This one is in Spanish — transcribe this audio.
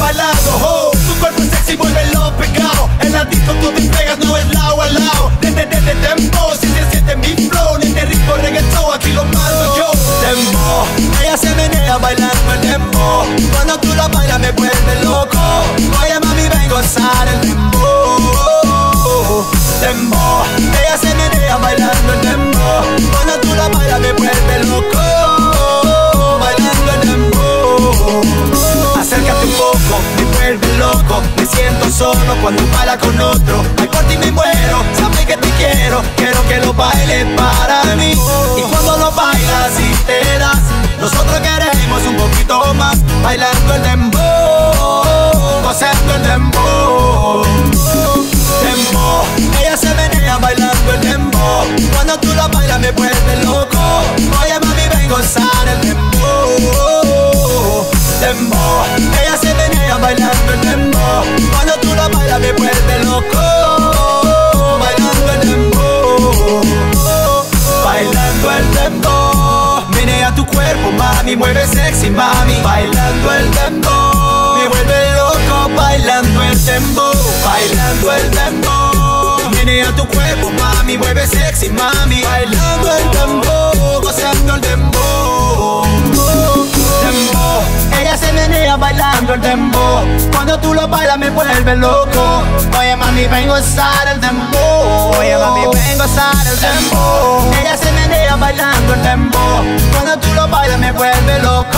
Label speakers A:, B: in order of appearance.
A: bailando, oh. Tu cuerpo sexy mueve los pecados. En la disco tú te pegas, no es lado a lado. Desde tempo, si se siente mi flow. Desde ritmo reggaetón, aquí lo mando yo. Tempo, ella se menea bailando el tempo. Cuando tú la bailas me vuelve loco. Oye mami, ven gozar el tempo. Tempo, ella se menea bailando el tempo. Cuando tú la bailas me vuelve loco. Bailando el tempo. Acércate un poco, me vuelve loco. Me siento solo cuando baila con otro. Ay, por ti me muero, sabes que te quiero. Quiero que lo bailes para mí. Y cuando lo bailas y te das, nosotros queremos un poquito más. Bailando el dembow, gozando el dembow. Dembow, ella se menea bailando el dembow. Cuando tú la bailas me vuelve loco. Oye mami, ven gozar el dembow. Dembow, ella se menea bailando el dembow. Cuando tú la bailas me vuelve loco. Bailando el dembow. Bailando el dembow. Menea tu cuerpo mami, mueve sexy mami. Bailando el dembow. Me vuelve loco bailando el dembow. Bailando el dembow. Menea tu cuerpo mami, mueve sexy mami. Bailando el dembow, gozando el dembow. Dembow, ella se menea bailando el dembow. Cuando tú lo bailas me vuelve loco. Oye mami, ven gozar el dembow. Oye mami, ven gozar el dembow. Ella se menea bailando el dembow. Cuando tú lo bailas me vuelve loco.